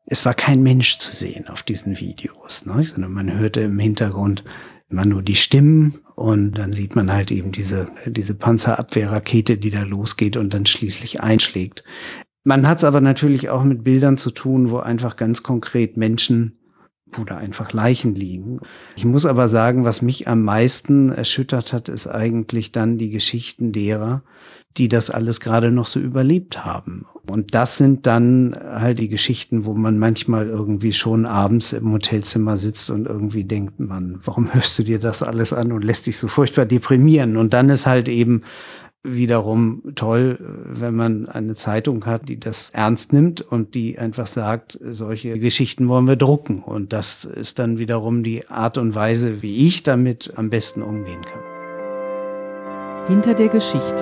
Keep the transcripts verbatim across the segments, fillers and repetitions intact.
es war kein Mensch zu sehen auf diesen Videos, ne? Sondern man hörte im Hintergrund immer nur die Stimmen und dann sieht man halt eben diese, diese Panzerabwehrrakete, die da losgeht und dann schließlich einschlägt. Man hat es aber natürlich auch mit Bildern zu tun, wo einfach ganz konkret Menschen oder einfach Leichen liegen. Ich muss aber sagen, was mich am meisten erschüttert hat, ist eigentlich dann die Geschichten derer, die das alles gerade noch so überlebt haben. Und das sind dann halt die Geschichten, wo man manchmal irgendwie schon abends im Hotelzimmer sitzt und irgendwie denkt, man, warum hörst du dir das alles an und lässt dich so furchtbar deprimieren? Und dann ist halt eben wiederum toll, wenn man eine Zeitung hat, die das ernst nimmt und die einfach sagt, solche Geschichten wollen wir drucken. Und das ist dann wiederum die Art und Weise, wie ich damit am besten umgehen kann. Hinter der Geschichte.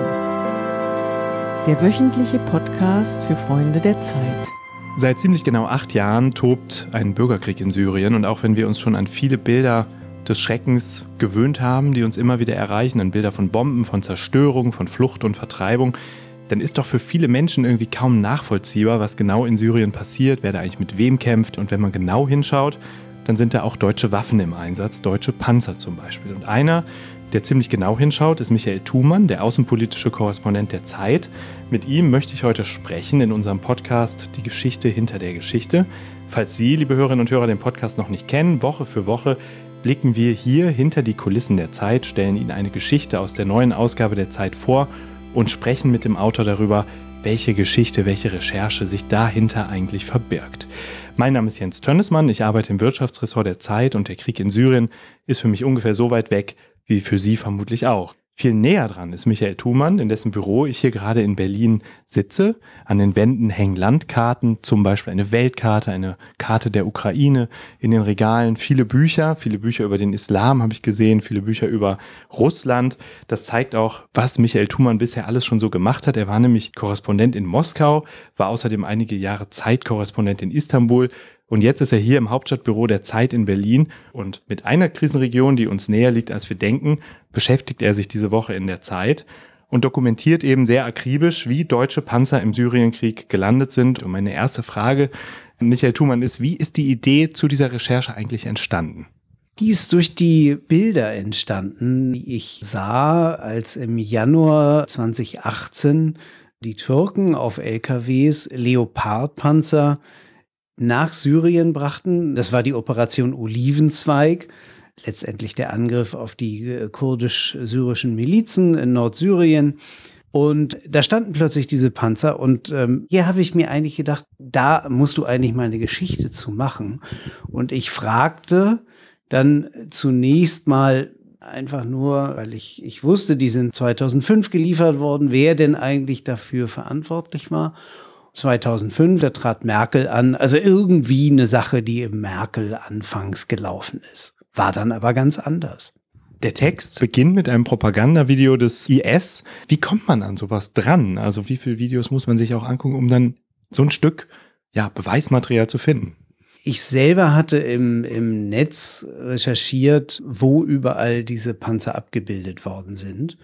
Der wöchentliche Podcast für Freunde der Zeit. Seit ziemlich genau acht Jahren tobt ein Bürgerkrieg in Syrien. Und auch wenn wir uns schon an viele Bilder des Schreckens gewöhnt haben, die uns immer wieder erreichen, an Bilder von Bomben, von Zerstörung, von Flucht und Vertreibung, dann ist doch für viele Menschen irgendwie kaum nachvollziehbar, was genau in Syrien passiert, wer da eigentlich mit wem kämpft. Und wenn man genau hinschaut, dann sind da auch deutsche Waffen im Einsatz, deutsche Panzer zum Beispiel. Und einer, der ziemlich genau hinschaut, ist Michael Thumann, der außenpolitische Korrespondent der Zeit. Mit ihm möchte ich heute sprechen in unserem Podcast Die Geschichte hinter der Geschichte. Falls Sie, liebe Hörerinnen und Hörer, den Podcast noch nicht kennen, Woche für Woche blicken wir hier hinter die Kulissen der Zeit, stellen Ihnen eine Geschichte aus der neuen Ausgabe der Zeit vor und sprechen mit dem Autor darüber, welche Geschichte, welche Recherche sich dahinter eigentlich verbirgt. Mein Name ist Jens Tönnesmann, ich arbeite im Wirtschaftsressort der Zeit und der Krieg in Syrien ist für mich ungefähr so weit weg, wie für Sie vermutlich auch. Viel näher dran ist Michael Thumann, in dessen Büro ich hier gerade in Berlin sitze. An den Wänden hängen Landkarten, zum Beispiel eine Weltkarte, eine Karte der Ukraine. In den Regalen viele Bücher, viele Bücher über den Islam habe ich gesehen, viele Bücher über Russland. Das zeigt auch, was Michael Thumann bisher alles schon so gemacht hat. Er war nämlich Korrespondent in Moskau, war außerdem einige Jahre Zeitkorrespondent in Istanbul. Und jetzt ist er hier im Hauptstadtbüro der Zeit in Berlin und mit einer Krisenregion, die uns näher liegt, als wir denken, beschäftigt er sich diese Woche in der Zeit und dokumentiert eben sehr akribisch, wie deutsche Panzer im Syrienkrieg gelandet sind. Und meine erste Frage an Michael Thumann ist, wie ist die Idee zu dieser Recherche eigentlich entstanden? Die ist durch die Bilder entstanden, die ich sah, als im Januar zwanzig achtzehn die Türken auf L K Ws Leopardpanzer nach Syrien brachten. Das war die Operation Olivenzweig, letztendlich der Angriff auf die kurdisch-syrischen Milizen in Nordsyrien. Und da standen plötzlich diese Panzer und ähm, hier habe ich mir eigentlich gedacht, da musst du eigentlich mal eine Geschichte zu machen. Und ich fragte dann zunächst mal einfach nur, weil ich, ich wusste, die sind zweitausendfünf geliefert worden, wer denn eigentlich dafür verantwortlich war. zweitausendfünf, da trat Merkel an, also irgendwie eine Sache, die im Merkel anfangs gelaufen ist. War dann aber ganz anders. Der Text beginnt mit einem Propagandavideo des I S. Wie kommt man an sowas dran? Also wie viele Videos muss man sich auch angucken, um dann so ein Stück ja, Beweismaterial zu finden? Ich selber hatte im, im Netz recherchiert, wo überall diese Panzer abgebildet worden sind.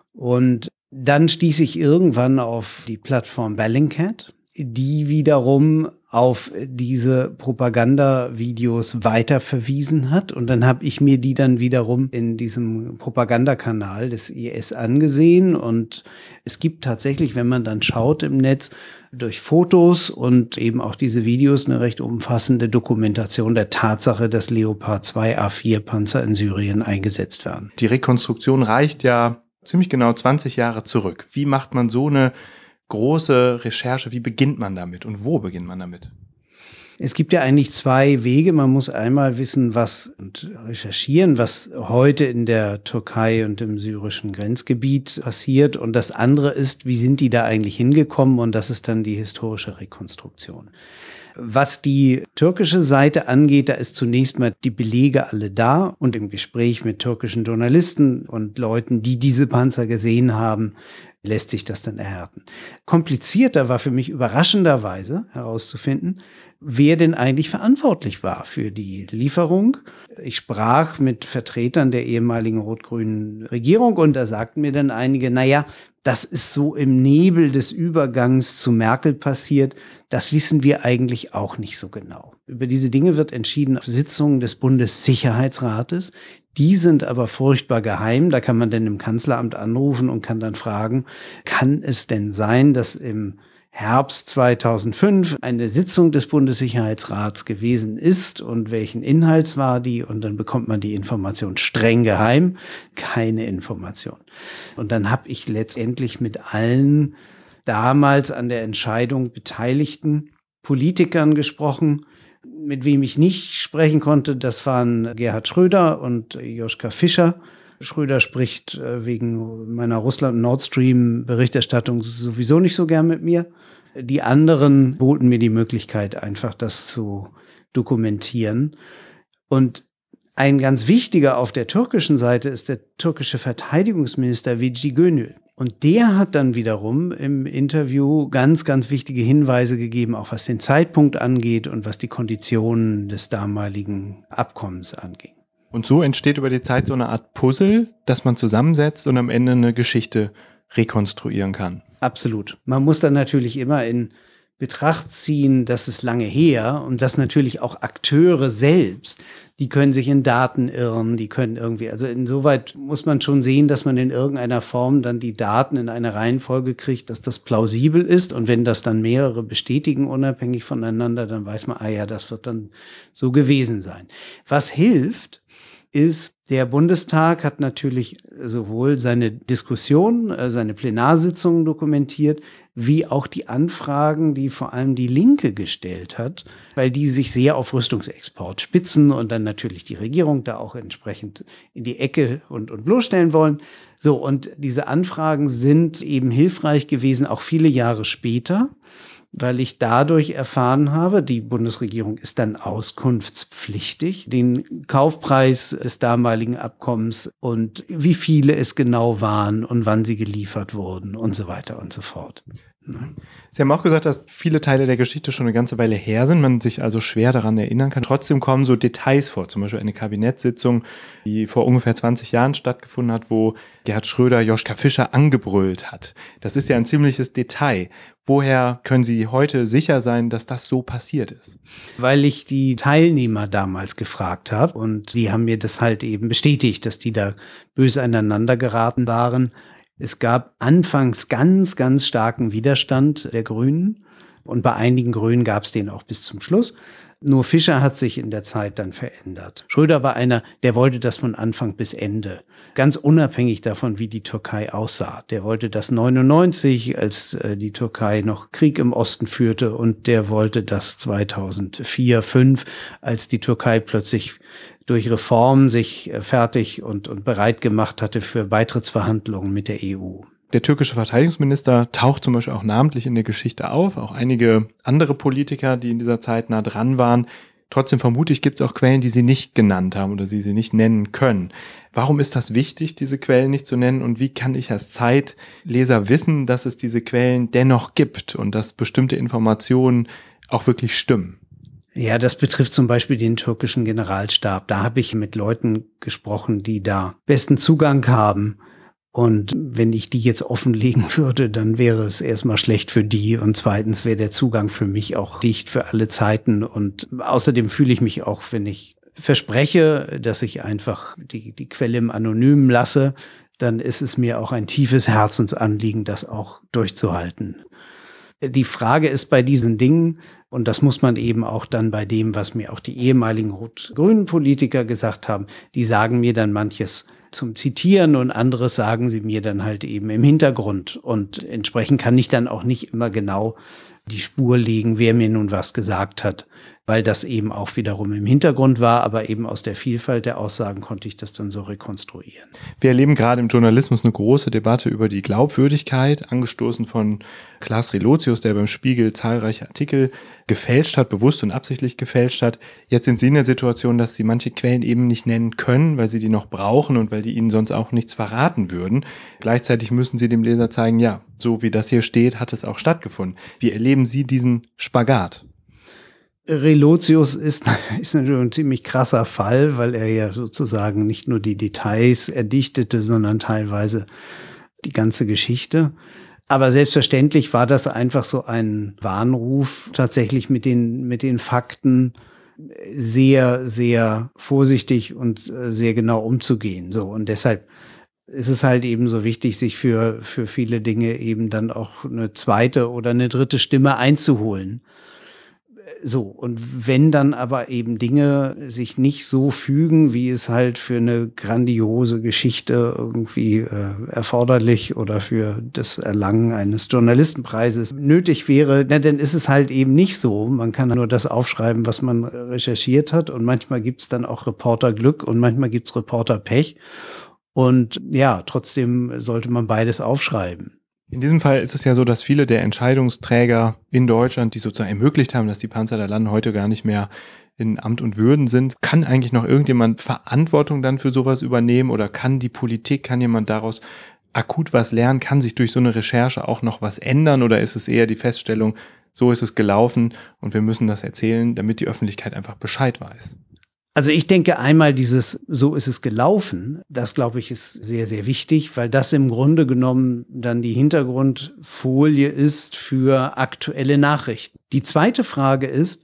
Und dann stieß ich irgendwann auf die Plattform Bellingcat, die wiederum auf diese Propagandavideos weiter verwiesen hat. Und dann habe ich mir die dann wiederum in diesem Propagandakanal des I S angesehen. Und es gibt tatsächlich, wenn man dann schaut im Netz, durch Fotos und eben auch diese Videos eine recht umfassende Dokumentation der Tatsache, dass Leopard zwei A vier Panzer in Syrien eingesetzt werden. Die Rekonstruktion reicht ja ziemlich genau zwanzig Jahre zurück. Wie macht man so eine große Recherche? Wie beginnt man damit und wo beginnt man damit? Es gibt ja eigentlich zwei Wege. Man muss einmal wissen, was und recherchieren, was heute in der Türkei und im syrischen Grenzgebiet passiert. Und das andere ist, wie sind die da eigentlich hingekommen? Und das ist dann die historische Rekonstruktion. Was die türkische Seite angeht, da ist zunächst mal die Belege alle da und im Gespräch mit türkischen Journalisten und Leuten, die diese Panzer gesehen haben, lässt sich das dann erhärten. Komplizierter war für mich überraschenderweise herauszufinden, wer denn eigentlich verantwortlich war für die Lieferung. Ich sprach mit Vertretern der ehemaligen rot-grünen Regierung und da sagten mir dann einige, naja, das ist so im Nebel des Übergangs zu Merkel passiert, das wissen wir eigentlich auch nicht so genau. Über diese Dinge wird entschieden auf Sitzungen des Bundessicherheitsrates. Die sind aber furchtbar geheim. Da kann man dann im Kanzleramt anrufen und kann dann fragen, kann es denn sein, dass im Herbst zweitausendfünf eine Sitzung des Bundessicherheitsrats gewesen ist und welchen Inhalts war die? Und dann bekommt man die Information streng geheim, keine Information. Und dann habe ich letztendlich mit allen damals an der Entscheidung beteiligten Politikern gesprochen. Mit wem ich nicht sprechen konnte, das waren Gerhard Schröder und Joschka Fischer. Schröder spricht wegen meiner Russland-Nord Stream-Berichterstattung sowieso nicht so gern mit mir. Die anderen boten mir die Möglichkeit, einfach das zu dokumentieren. Und ein ganz wichtiger auf der türkischen Seite ist der türkische Verteidigungsminister Veci Gönül. Und der hat dann wiederum im Interview ganz, ganz wichtige Hinweise gegeben, auch was den Zeitpunkt angeht und was die Konditionen des damaligen Abkommens anging. Und so entsteht über die Zeit so eine Art Puzzle, das man zusammensetzt und am Ende eine Geschichte rekonstruieren kann. Absolut. Man muss dann natürlich immer in Betracht ziehen, das ist lange her und dass natürlich auch Akteure selbst, die können sich in Daten irren, die können irgendwie, also insoweit muss man schon sehen, dass man in irgendeiner Form dann die Daten in eine Reihenfolge kriegt, dass das plausibel ist und wenn das dann mehrere bestätigen, unabhängig voneinander, dann weiß man, ah ja, das wird dann so gewesen sein. Was hilft, ist, der Bundestag hat natürlich sowohl seine Diskussion, seine Plenarsitzungen dokumentiert, wie auch die Anfragen, die vor allem die Linke gestellt hat, weil die sich sehr auf Rüstungsexport spitzen und dann natürlich die Regierung da auch entsprechend in die Ecke und, und bloßstellen wollen. So, und diese Anfragen sind eben hilfreich gewesen, auch viele Jahre später, weil ich dadurch erfahren habe, die Bundesregierung ist dann auskunftspflichtig, den Kaufpreis des damaligen Abkommens und wie viele es genau waren und wann sie geliefert wurden und so weiter und so fort. Sie haben auch gesagt, dass viele Teile der Geschichte schon eine ganze Weile her sind, man sich also schwer daran erinnern kann. Trotzdem kommen so Details vor, zum Beispiel eine Kabinettssitzung, die vor ungefähr zwanzig Jahren stattgefunden hat, wo Gerhard Schröder Joschka Fischer angebrüllt hat. Das ist ja ein ziemliches Detail. Woher können Sie heute sicher sein, dass das so passiert ist? Weil ich die Teilnehmer damals gefragt habe und die haben mir das halt eben bestätigt, dass die da böse aneinander geraten waren. Es gab anfangs ganz, ganz starken Widerstand der Grünen und bei einigen Grünen gab es den auch bis zum Schluss. Nur Fischer hat sich in der Zeit dann verändert. Schröder war einer, der wollte das von Anfang bis Ende. Ganz unabhängig davon, wie die Türkei aussah. Der wollte das neunundneunzig, als die Türkei noch Krieg im Osten führte. Und der wollte das zweitausendvier, fünf, als die Türkei plötzlich durch Reformen sich fertig und, und bereit gemacht hatte für Beitrittsverhandlungen mit der E U. Der türkische Verteidigungsminister taucht zum Beispiel auch namentlich in der Geschichte auf, auch einige andere Politiker, die in dieser Zeit nah dran waren. Trotzdem vermute ich, gibt es auch Quellen, die Sie nicht genannt haben oder die Sie nicht nennen können. Warum ist das wichtig, diese Quellen nicht zu nennen und wie kann ich als Zeitleser wissen, dass es diese Quellen dennoch gibt und dass bestimmte Informationen auch wirklich stimmen? Ja, das betrifft zum Beispiel den türkischen Generalstab. Da habe ich mit Leuten gesprochen, die da besten Zugang haben. Und wenn ich die jetzt offenlegen würde, dann wäre es erstmal schlecht für die und zweitens wäre der Zugang für mich auch dicht für alle Zeiten. Und außerdem fühle ich mich auch, wenn ich verspreche, dass ich einfach die, die Quelle im Anonymen lasse, dann ist es mir auch ein tiefes Herzensanliegen, das auch durchzuhalten. Die Frage ist bei diesen Dingen, und das muss man eben auch dann bei dem, was mir auch die ehemaligen rot-grünen Politiker gesagt haben, die sagen mir dann manches zum Zitieren und anderes sagen sie mir dann halt eben im Hintergrund. Und entsprechend kann ich dann auch nicht immer genau die Spur legen, wer mir nun was gesagt hat, weil das eben auch wiederum im Hintergrund war, aber eben aus der Vielfalt der Aussagen konnte ich das dann so rekonstruieren. Wir erleben gerade im Journalismus eine große Debatte über die Glaubwürdigkeit, angestoßen von Klaas Relotius, der beim Spiegel zahlreiche Artikel gefälscht hat, bewusst und absichtlich gefälscht hat. Jetzt sind Sie in der Situation, dass Sie manche Quellen eben nicht nennen können, weil Sie die noch brauchen und weil die Ihnen sonst auch nichts verraten würden. Gleichzeitig müssen Sie dem Leser zeigen, ja, so wie das hier steht, hat es auch stattgefunden. Wie erleben Sie diesen Spagat? Relotius ist, ist natürlich ein ziemlich krasser Fall, weil er ja sozusagen nicht nur die Details erdichtete, sondern teilweise die ganze Geschichte. Aber selbstverständlich war das einfach so ein Warnruf, tatsächlich mit den, mit den Fakten sehr, sehr vorsichtig und sehr genau umzugehen. So, und deshalb ist es halt eben so wichtig, sich für, für viele Dinge eben dann auch eine zweite oder eine dritte Stimme einzuholen. So, und wenn dann aber eben Dinge sich nicht so fügen, wie es halt für eine grandiose Geschichte irgendwie äh, erforderlich oder für das Erlangen eines Journalistenpreises nötig wäre, na, dann ist es halt eben nicht so. Man kann nur das aufschreiben, was man recherchiert hat, und manchmal gibt's dann auch Reporterglück und manchmal gibt's Reporterpech. Und ja, trotzdem sollte man beides aufschreiben. In diesem Fall ist es ja so, dass viele der Entscheidungsträger in Deutschland, die sozusagen ermöglicht haben, dass die Panzer da landen, heute gar nicht mehr in Amt und Würden sind. Kann eigentlich noch irgendjemand Verantwortung dann für sowas übernehmen, oder kann die Politik, kann jemand daraus akut was lernen? Kann sich durch so eine Recherche auch noch was ändern, oder ist es eher die Feststellung, so ist es gelaufen und wir müssen das erzählen, damit die Öffentlichkeit einfach Bescheid weiß? Also ich denke einmal dieses, so ist es gelaufen, das glaube ich ist sehr, sehr wichtig, weil das im Grunde genommen dann die Hintergrundfolie ist für aktuelle Nachrichten. Die zweite Frage ist,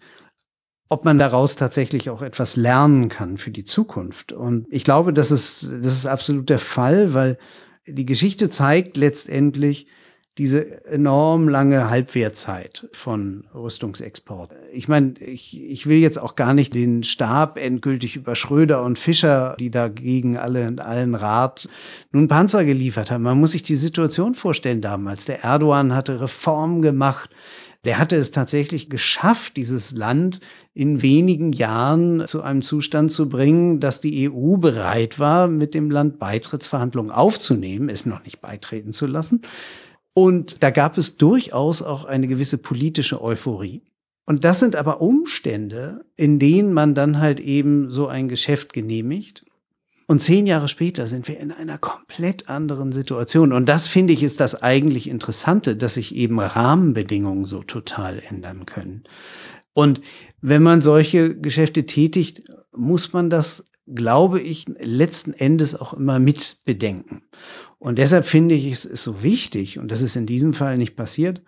ob man daraus tatsächlich auch etwas lernen kann für die Zukunft. Und ich glaube, das ist, das ist absolut der Fall, weil die Geschichte zeigt letztendlich diese enorm lange Halbwertzeit von Rüstungsexport. Ich meine, ich, ich will jetzt auch gar nicht den Stab endgültig über Schröder und Fischer, die dagegen alle allen Rat nun Panzer geliefert haben. Man muss sich die Situation vorstellen damals. Der Erdogan hatte Reformen gemacht. Der hatte es tatsächlich geschafft, dieses Land in wenigen Jahren zu einem Zustand zu bringen, dass die E U bereit war, mit dem Land Beitrittsverhandlungen aufzunehmen, es noch nicht beitreten zu lassen. Und da gab es durchaus auch eine gewisse politische Euphorie. Und das sind aber Umstände, in denen man dann halt eben so ein Geschäft genehmigt. Und zehn Jahre später sind wir in einer komplett anderen Situation. Und das, finde ich, ist das eigentlich Interessante, dass sich eben Rahmenbedingungen so total ändern können. Und wenn man solche Geschäfte tätigt, muss man das, glaube ich, letzten Endes auch immer mit bedenken. Und deshalb finde ich, es ist so wichtig, und das ist in diesem Fall nicht passiert,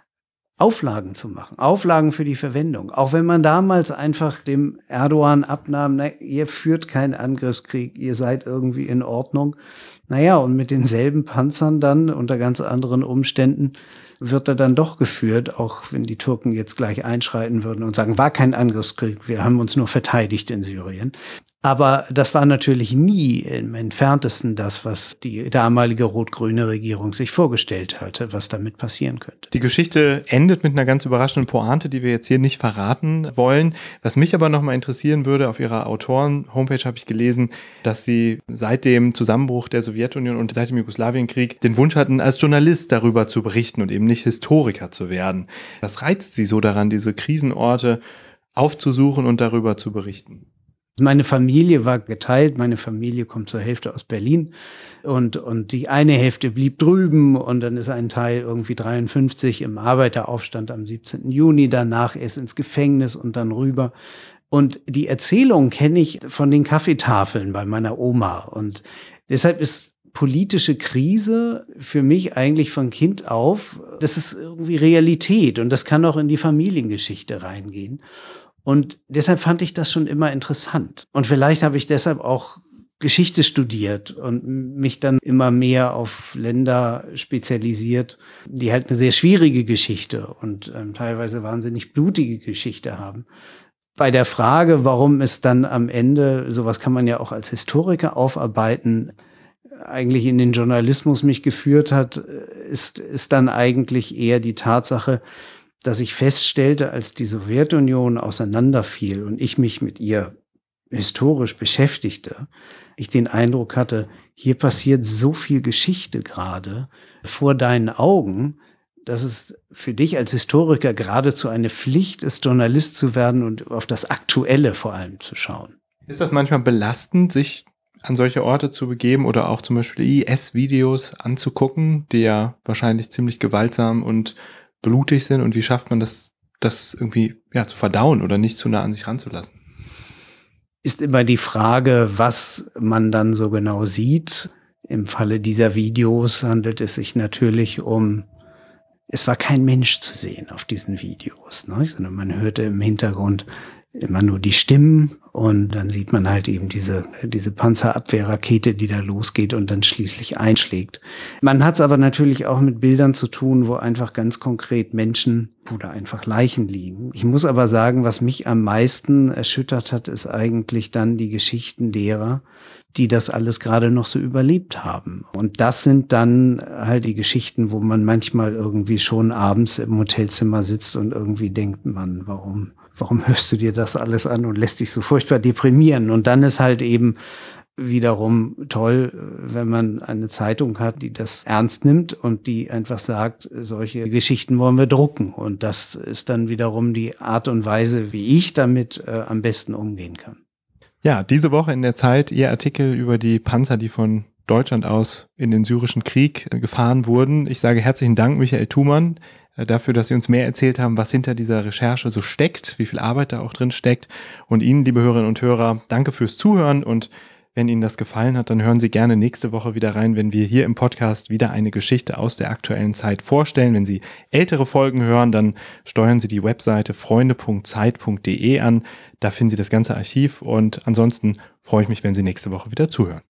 Auflagen zu machen, Auflagen für die Verwendung. Auch wenn man damals einfach dem Erdogan abnahm, na, ihr führt keinen Angriffskrieg, ihr seid irgendwie in Ordnung. Naja, und mit denselben Panzern dann unter ganz anderen Umständen wird er dann doch geführt, auch wenn die Türken jetzt gleich einschreiten würden und sagen, war kein Angriffskrieg, wir haben uns nur verteidigt in Syrien. Aber das war natürlich nie im Entferntesten das, was die damalige rot-grüne Regierung sich vorgestellt hatte, was damit passieren könnte. Die Geschichte endet mit einer ganz überraschenden Pointe, die wir jetzt hier nicht verraten wollen. Was mich aber nochmal interessieren würde, auf Ihrer Autoren-Homepage habe ich gelesen, dass Sie seit dem Zusammenbruch der Sowjetunion und seit dem Jugoslawienkrieg den Wunsch hatten, als Journalist darüber zu berichten und eben nicht Historiker zu werden. Was reizt Sie so daran, diese Krisenorte aufzusuchen und darüber zu berichten? Meine Familie war geteilt, meine Familie kommt zur Hälfte aus Berlin und, und die eine Hälfte blieb drüben, und dann ist ein Teil irgendwie dreiundfünfzig im Arbeiteraufstand am siebzehnten Juni, danach erst ins Gefängnis und dann rüber. Und die Erzählung kenne ich von den Kaffeetafeln bei meiner Oma, und deshalb ist politische Krise für mich eigentlich von Kind auf, das ist irgendwie Realität, und das kann auch in die Familiengeschichte reingehen. Und deshalb fand ich das schon immer interessant. Und vielleicht habe ich deshalb auch Geschichte studiert und mich dann immer mehr auf Länder spezialisiert, die halt eine sehr schwierige Geschichte und ähm, teilweise wahnsinnig blutige Geschichte haben. Bei der Frage, warum es dann am Ende, sowas kann man ja auch als Historiker aufarbeiten, eigentlich in den Journalismus mich geführt hat, ist, ist dann eigentlich eher die Tatsache, dass ich feststellte, als die Sowjetunion auseinanderfiel und ich mich mit ihr historisch beschäftigte, ich den Eindruck hatte, hier passiert so viel Geschichte gerade vor deinen Augen, dass es für dich als Historiker geradezu eine Pflicht ist, Journalist zu werden und auf das Aktuelle vor allem zu schauen. Ist das manchmal belastend, sich an solche Orte zu begeben oder auch zum Beispiel I S-Videos anzugucken, die ja wahrscheinlich ziemlich gewaltsam und blutig sind, und wie schafft man das, das irgendwie ja, zu verdauen oder nicht zu nah an sich ranzulassen? Ist immer die Frage, was man dann so genau sieht. Im Falle dieser Videos handelt es sich natürlich um, es war kein Mensch zu sehen auf diesen Videos, ne? Sondern man hörte im Hintergrund immer nur die Stimmen und dann sieht man halt eben diese, diese Panzerabwehrrakete, die da losgeht und dann schließlich einschlägt. Man hat es aber natürlich auch mit Bildern zu tun, wo einfach ganz konkret Menschen oder einfach Leichen liegen. Ich muss aber sagen, was mich am meisten erschüttert hat, ist eigentlich dann die Geschichten derer, die das alles gerade noch so überlebt haben. Und das sind dann halt die Geschichten, wo man manchmal irgendwie schon abends im Hotelzimmer sitzt und irgendwie denkt, man, warum, warum hörst du dir das alles an und lässt dich so furchtbar deprimieren? Und dann ist halt eben wiederum toll, wenn man eine Zeitung hat, die das ernst nimmt und die einfach sagt, solche Geschichten wollen wir drucken. Und das ist dann wiederum die Art und Weise, wie ich damit äh, am besten umgehen kann. Ja, diese Woche in der Zeit Ihr Artikel über die Panzer, die von Deutschland aus in den syrischen Krieg gefahren wurden. Ich sage herzlichen Dank, Michael Thumann, dafür, dass Sie uns mehr erzählt haben, was hinter dieser Recherche so steckt, wie viel Arbeit da auch drin steckt. Und Ihnen, liebe Hörerinnen und Hörer, danke fürs Zuhören. Und wenn Ihnen das gefallen hat, dann hören Sie gerne nächste Woche wieder rein, wenn wir hier im Podcast wieder eine Geschichte aus der aktuellen Zeit vorstellen. Wenn Sie ältere Folgen hören, dann steuern Sie die Webseite freunde punkt zeit punkt de an. Da finden Sie das ganze Archiv und ansonsten freue ich mich, wenn Sie nächste Woche wieder zuhören.